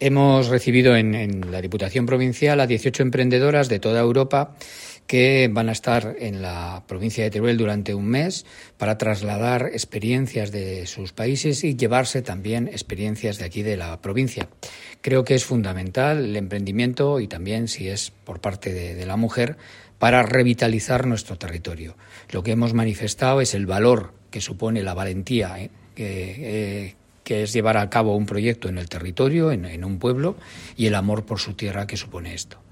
Hemos recibido en la Diputación Provincial a 18 emprendedoras de toda Europa que van a estar en la provincia de Teruel durante un mes para trasladar experiencias de sus países y llevarse también experiencias de aquí de la provincia. Creo que es fundamental el emprendimiento y también, si es por parte de la mujer, para revitalizar nuestro territorio. Lo que hemos manifestado es el valor que supone la valentía, que es llevar a cabo un proyecto en el territorio, en un pueblo, y el amor por su tierra que supone esto.